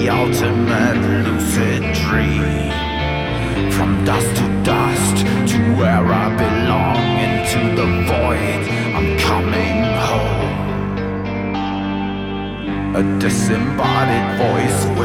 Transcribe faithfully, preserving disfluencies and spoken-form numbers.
ultimate lucid dream. From dust to dust, to where I belong, into the void, I'm coming home. A disembodied voice